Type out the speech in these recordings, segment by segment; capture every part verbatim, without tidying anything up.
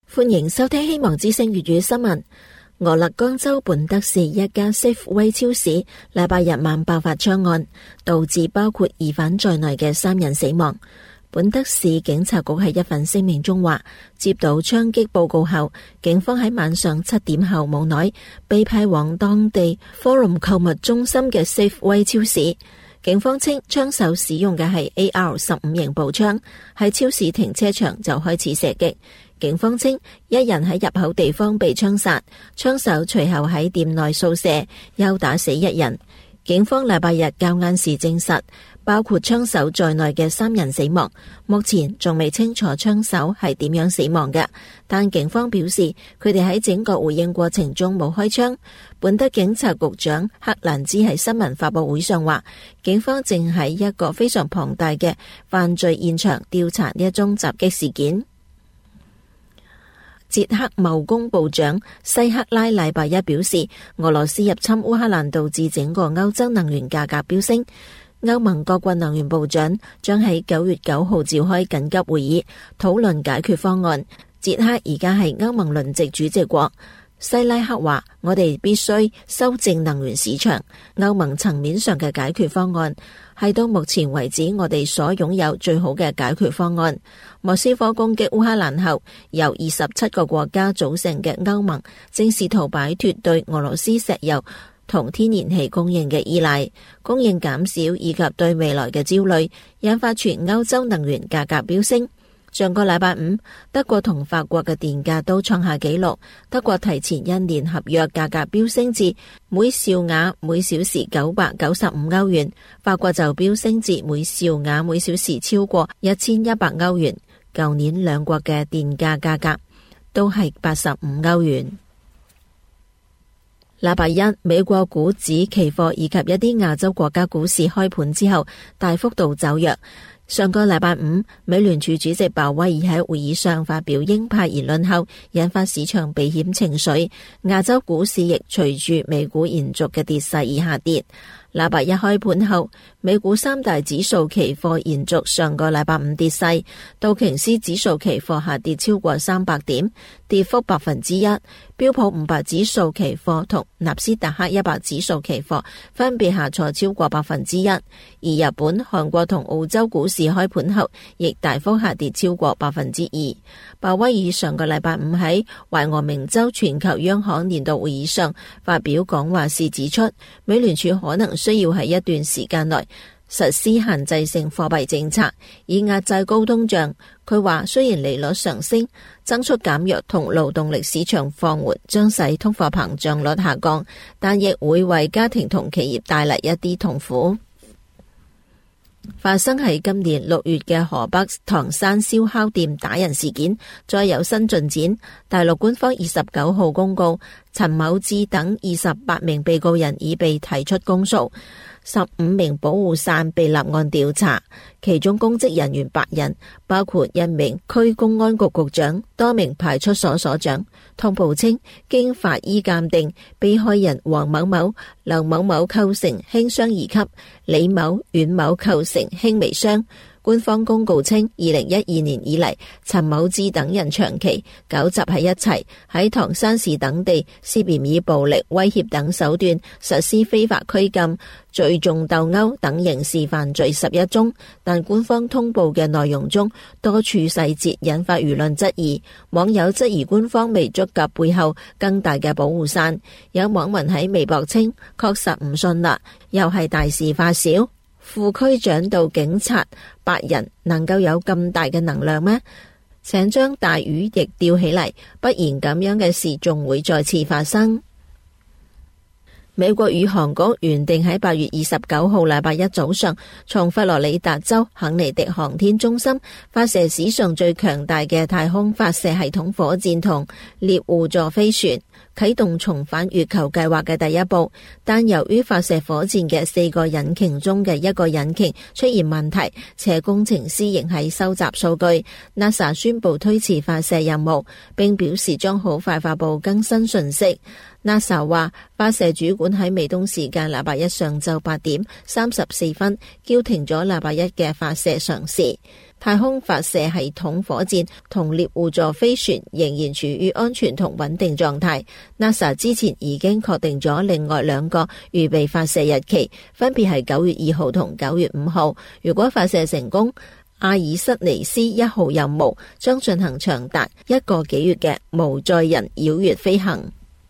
歡迎收聽希望之聲粵語新聞。俄勒岡州本德市一家 Safeway 超市禮拜日晚爆發槍案，導致包括疑犯在內嘅三人死亡。本德市警察局喺一份聲明中話，接到槍擊報告後，警方喺晚上七點後冇耐被派往當地 Forum 購物中心嘅 Safeway 超市。警方稱槍手使用嘅係 A R 十五 型步槍，喺超市停車場就開始射擊。警方稱一人喺入口地方被槍殺，槍手隨後喺店內掃射，又打死一人。警方禮拜日較晏時證實，包括槍手在內嘅三人死亡。目前仲未清楚槍手係點樣死亡嘅，但警方表示佢哋喺整個回應過程中冇開槍。本德警察局長克蘭茲喺新聞發佈會上話，警方正喺一個非常龐大嘅犯罪現場調查呢一宗襲擊事件。捷克貿工部長西克拉禮拜一表示，俄羅斯入侵烏克蘭導致整個歐洲能源價格飆升。歐盟各國能源部長將喺九月九號召開緊急會議，討論解決方案。捷克而家係歐盟輪值主席國。西拉克話，我哋必須修正能源市場。歐盟層面上嘅解決方案係到目前為止我哋所擁有最好嘅解決方案。莫斯科攻擊烏克蘭後，由二十七個國家組成嘅歐盟正試圖擺脫對俄羅斯石油同天然氣供應嘅依賴，供應減少以及對未來嘅焦慮，引發全歐洲能源價格飆升。上個禮拜五，德國同法國嘅電價都創下紀錄。德國提前一年合約價格飆升至每兆瓦每小時九百九十五歐元，法國就飆升至每兆瓦每小時超過一千一百歐元。舊年兩國嘅電價價格都係八十五歐元。禮拜一，美國股指期貨以及一啲亞洲國家股市開盤之後大幅度走弱。上個禮拜五，美聯儲主席鮑威爾喺會議上發表鷹派言論後，引發市場避險情緒。亞洲股市亦隨住美股延續嘅跌勢而下跌。禮拜一開盤後，美股三大指數期貨延續上個禮拜五跌勢，道瓊斯指數期貨下跌超過三百點，跌幅百分之一；標普五百指數期貨同納斯達克一百指數期貨分別下挫超過百分之一。而日本、韓國同澳洲股市開盤後，亦大幅下跌超過百分之二。鮑威爾上個禮拜五喺懷俄明州全球央行年度會議上發表講話時指出，美聯儲可能需要喺一段時間內實施限制性貨幣政策，以壓制高通脹。佢話雖然利率上升、增速減弱同勞動力市場放緩將使通貨膨脹率下降，但亦會為家庭同企業帶嚟一啲痛苦。發生喺今年六月嘅河北唐山燒烤店打人事件再有新進展。大陸官方二十九號公告，陳某志等二十八名被告人已被提出公訴，十五名保護傘被立案調查，其中公職人員八人，包括一名區公安局局長、多名派出所所長。通報稱，經法醫鑑定，被害人黃某某、劉某某構成輕傷二級，李某、阮某構成輕微傷。官方公告稱，二零一二年以嚟，陳某志等人長期糾集喺一齊，喺唐山市等地涉嫌以暴力威脅等手段實施非法拘禁、聚眾鬥毆等刑事犯罪十一宗。但官方通報嘅內容中多處細節引發輿論質疑，網友質疑官方未觸及背後更大嘅保護傘。有網民喺微博稱，確實唔信啦，又係大事化小。副區長到警察八人能夠有咁大嘅能量咩？請將大魚亦吊起嚟，不然咁樣嘅事仲會再次發生。美國宇航局原定喺八月二十九號禮拜一早上從佛羅里達州肯尼迪航天中心發射史上最強大嘅太空發射系統火箭同獵戶座飛船，啟動重返月球計劃嘅第一步。但由於發射火箭嘅四個引擎中嘅一個引擎出現問題，且工程師仍喺收集數據， NASA 宣布推遲發射任務，並表示將好快發佈更新信息。NASA 話，發射主管喺美東時間禮拜一上晝八點三十四分叫停咗禮拜一嘅發射嘗試。 太空發射系統火箭同獵戶座飛船仍然處於安全同穩定狀態。NASA 之前已經確定咗另外兩個預備發射日期，分別係九月二號同九月五號。如果發射成功，阿爾瑟尼斯一號任務將進行長達一個幾月嘅無載人繞月飛行。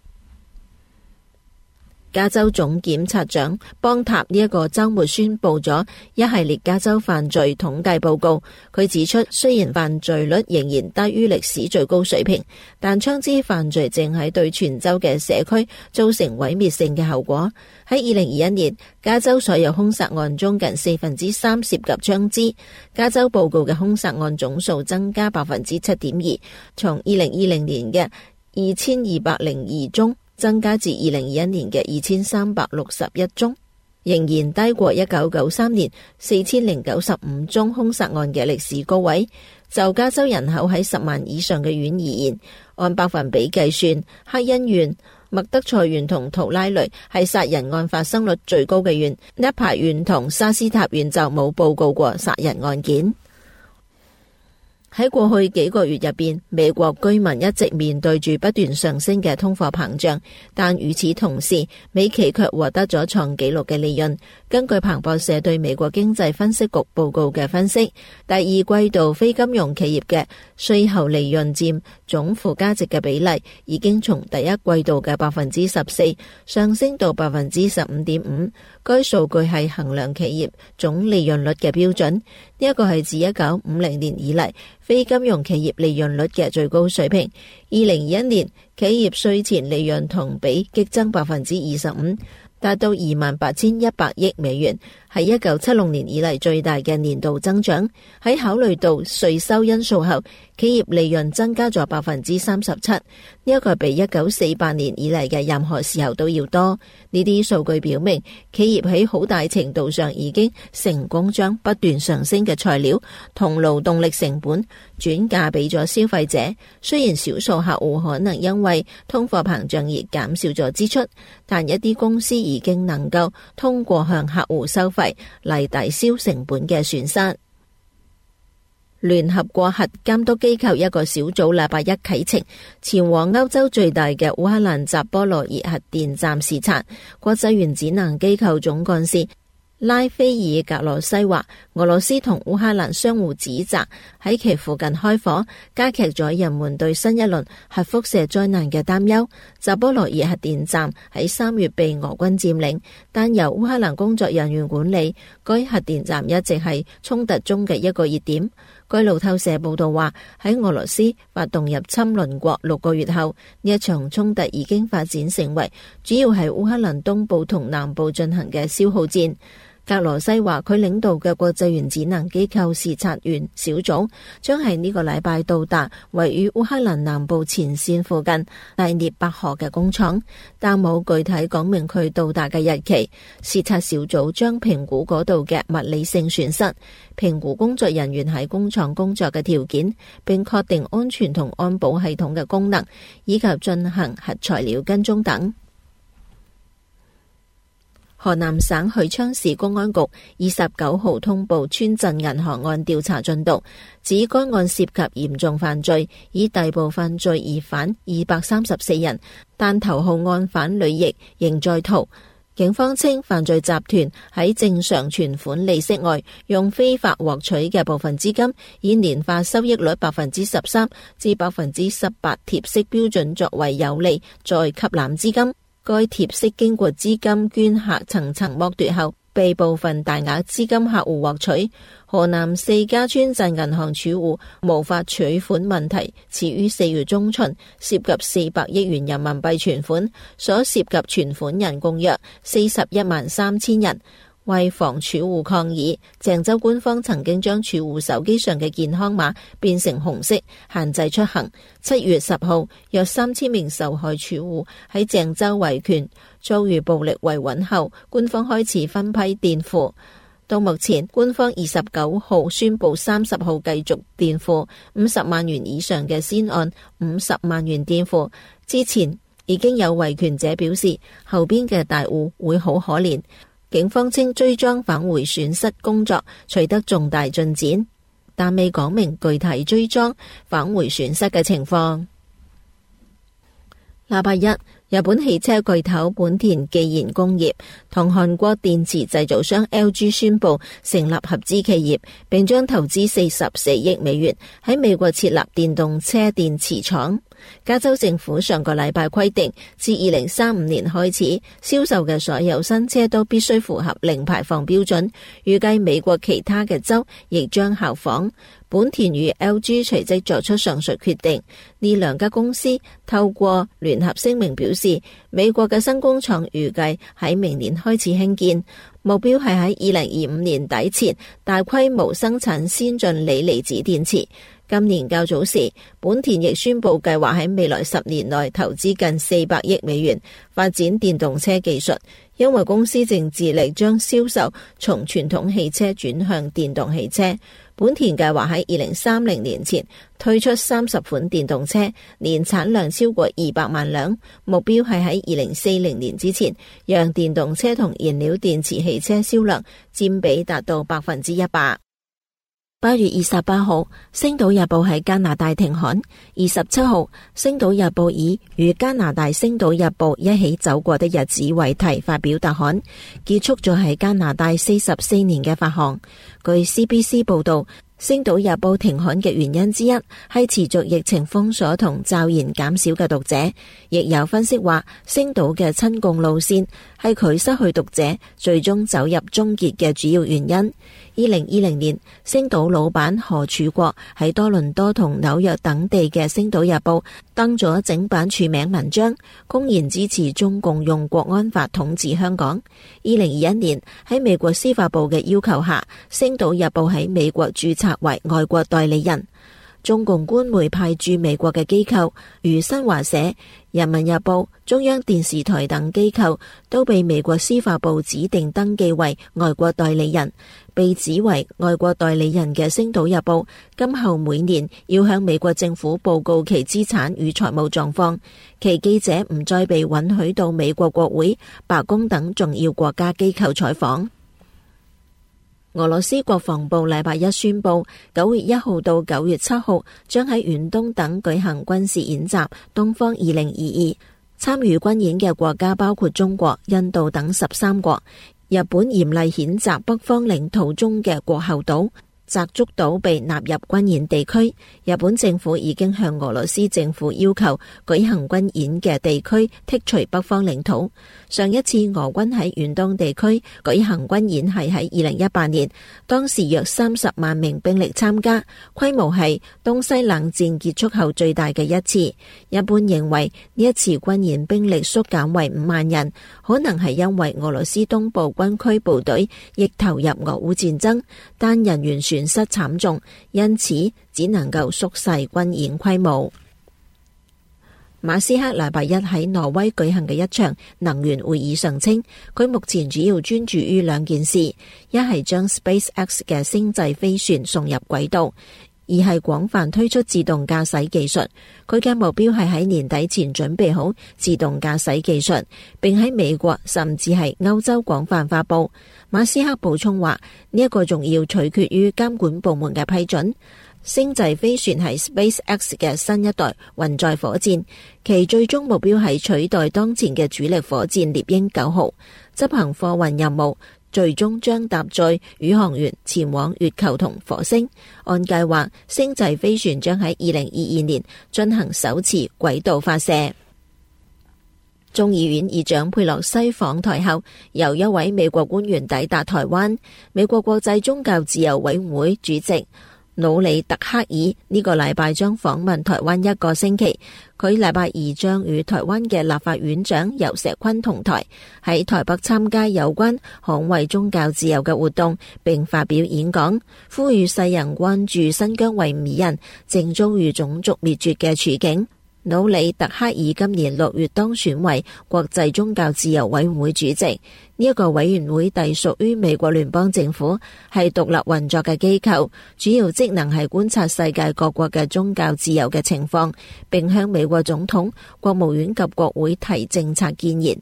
加州總檢察長邦塔呢一個周末宣布咗一系列加州犯罪統計報告。佢指出，雖然犯罪率仍然低於歷史最高水平，但槍支犯罪正喺對全州嘅社區造成毀滅性嘅後果。喺二零二一年，加州所有兇殺案中近四分之三涉及槍支。加州報告嘅兇殺案總數增加百分之七點二，從二零二零年嘅二千二百零二宗增加至二零二一年嘅二千三百六十一宗，仍然低過一九九三年四千零九十五宗兇殺案嘅歷史高位。就加州人口喺十萬以上嘅縣而言，按百分比計算，克恩縣、麥德塞縣同圖拉雷係殺人案發生率最高嘅縣，納帕縣同沙斯塔縣就冇報告過殺人案件。喺過去幾個月入邊，美國居民一直面對住不斷上升嘅通貨膨脹，但與此同時，美企卻獲得咗創紀錄嘅利潤。根據彭博社對美國經濟分析局報告嘅分析，第二季度非金融企業嘅稅後利潤佔總附加值嘅比例已經從第一季度嘅百分之十四上升到百分之十五點五。該數據係衡量企業總利潤率嘅標準，呢一個係自一九五零年以嚟非金融企業利潤率嘅最高水平。二零二一年企業稅前利潤同比激增百分之二十五，達到二萬八千一百億美元，係一九七六年以嚟最大嘅年度增長。喺考慮到稅收因素後，企業利潤增加咗百分之三十七，呢一個比一九四八年以嚟嘅任何時候都要多。呢啲數據表明，企業喺好大程度上已經成功將不斷上升嘅材料同勞動力成本轉嫁俾咗消費者。雖然少數客戶可能因為通貨膨脹而減少咗支出，但一啲公司已經能夠通過向客戶收費嚟抵消成本嘅損失。聯合國核監督機構一個小組禮拜一啟程，前往歐洲最大嘅烏克蘭扎波羅熱核電站視察。國際原子能機構總幹事拉菲爾格羅西話，俄羅斯同烏克蘭相互指責喺其附近開火，加劇咗人們對新一輪核輻射災難嘅擔憂。扎波羅熱核電站喺三月被俄軍佔領，但由烏克蘭工作人員管理。該核電站一直係衝突中嘅一個熱點。據路透社報道話，喺俄羅斯發動入侵鄰國六個月後，呢一場衝突已經發展成為主要係烏克蘭東部同南部進行嘅消耗戰。格羅西話，佢領導嘅國際原子能機構視察員小組將喺呢個禮拜到達位於烏克蘭南部前線附近第聶伯河嘅工廠，但冇具體講明佢到達嘅日期。視察小組將評估嗰度嘅物理性損失，評估工作人員喺工廠工作嘅條件，並確定安全同安保系統嘅功能，以及進行核材料跟蹤等。河南省許昌市公安局二十九號通報村鎮銀行案調查進度，指該案涉及嚴重犯罪，已逮捕犯罪疑犯二百三十四人，但頭號案犯呂毅仍在逃。警方稱，犯罪集團喺正常存款利息外，用非法獲取嘅部分資金，以年化收益率百分之十三至百分之十八貼息標準作為有利，再吸納資金。該貼息經過資金捐客層層剝奪後，被部分大額資金客戶獲取。河南四家村鎮銀行儲戶無法取款問題始於四月中旬，涉及四百億元人民幣存款，所涉及存款人共約四十一萬三千人。為防儲戶抗議，鄭州官方曾經將儲戶手機上嘅健康碼變成紅色，限制出行。七月十號，約三千名受害儲戶喺鄭州維權，遭遇暴力維穩後，官方開始分批墊付。到目前，官方二十九號宣布三十號繼續墊付五十萬元以上嘅，先按五十萬元墊付。之前已經有維權者表示，後邊嘅大戶會好可憐。警方稱追贓返回損失工作取得重大進展。 但未講明具體追贓返回損失嘅情況。禮拜一，日本汽車巨頭本田技研工業同韓國電池製造商 L G 宣布成立合資企業，並將投資四十四億美元喺美國設立電動車電池廠。加州政府上個禮拜規定，自二零三五年開始，銷售嘅所有新車都必須符合零排放標準。預計美國其他嘅州亦將效仿。本田與 L G 隨即作出上述決定。呢兩家公司透過聯合聲明表示，美國嘅新工廠預計喺明年開始興建，目標係喺二零二五年底前大規模生產先進鋰離子電池。今年較早時，本田亦宣布計劃喺未來十年內投資近四百億美元發展電動車技術，因為公司正致力將銷售從傳統汽車轉向電動汽車。本田計劃喺二零三零年前推出三十款電動車，年產量超過二百萬輛，目標係喺二零四零年之前，讓電動車同燃料電池汽車銷量佔比達到百分之一百。八月二十八號，星島日報喺加拿大停刊。二十七號，星島日報以與加拿大星島日報一起走過的日子為題發表特刊，結束咗喺加拿大四十四年嘅發行。據 C B C 報道，星島日報停刊嘅原因之一係持續疫情封鎖同驟然減少嘅讀者，亦有分析話星島嘅親共路線係佢失去讀者，最終走入終結嘅主要原因。二零二零年，星島老闆何柱國喺多倫多同紐約等地嘅星島日報登咗整版署名文章，公然支持中共用國安法統治香港。二零二一年，喺美國司法部嘅要求下，星島日報喺美國註冊為外國代理人。中共官媒派駐美國嘅機構如新華社、人民日報、中央電視台等機構都被美國司法部指定登記為外國代理人。被指為外國代理人嘅星島日報今後每年要向美國政府報告其資產與財務狀況，其記者唔再被允許到美國國會、白宮等重要國家機構採訪。俄羅斯國防部禮拜一宣布，九月一號到九月七號將喺遠東等舉行軍事演習，東方二零二二。參與軍演嘅國家包括中國、印度等十三國。日本嚴厲譴責北方領土中嘅國後島澤竹島被納入軍演地區。日本政府已經向俄羅斯政府要求舉行軍演嘅地區剔除北方領土。上一次俄軍喺遠東地區舉行軍演係喺二零一八年，當時約三十萬名兵力參加，規模係東西冷戰結束後最大嘅一次。一般認為呢一次軍演兵力縮減為五萬人，可能係因為俄羅斯東部軍區部隊亦投入俄烏戰爭，但人員損失慘重，因此只能夠縮細軍演規模。馬斯克禮拜一喺挪威舉行嘅一場能源會議上稱，佢目前主要專注於兩件事，一係將 SpaceX 嘅星際飛船送入軌道，而係廣泛推出自動駕駛技術。佢嘅目標係喺年底前準備好自動駕駛技術，並喺美國甚至係歐洲廣泛發佈。馬斯克補充話，呢一個仲要取決於監管部門嘅批准。星際飛船係 SpaceX 嘅新一代運載火箭，其最終目標係取代當前嘅主力火箭獵鷹九號，執行貨運任務，最終將搭載宇航員前往月球同火星。按計劃，星際飛船將喺二零二二年進行首次軌道發射。眾議院議長佩洛西訪台後，由一位美國官員抵達台灣。美國國際宗教自由委員會主席努里特克爾呢個禮拜將訪問台灣一個星期，佢禮拜二將與台灣嘅立法院長游錫堃同台喺台北參加有關捍衛宗教自由嘅活動，並發表演講，呼籲世人關注新疆維吾爾人正遭遇種族滅絕嘅處境。努里特克爾今年六月當選為國際宗教自由委員會主席，呢一個委員會隸屬於美國聯邦政府，係獨立運作嘅機構，主要職能係觀察世界各國嘅宗教自由嘅情況，並向美國總統、國務院及國會提政策建言。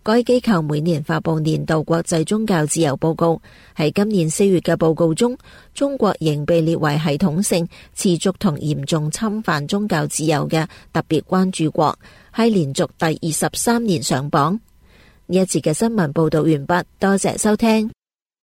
該機構每年發佈年度國際宗教自由報告，喺今年四月嘅報告中，中國仍被列為系統性、持續同嚴重侵犯宗教自由嘅特別關注國，係連續第二十三年上榜。呢一節嘅新聞報道完畢，多謝收聽。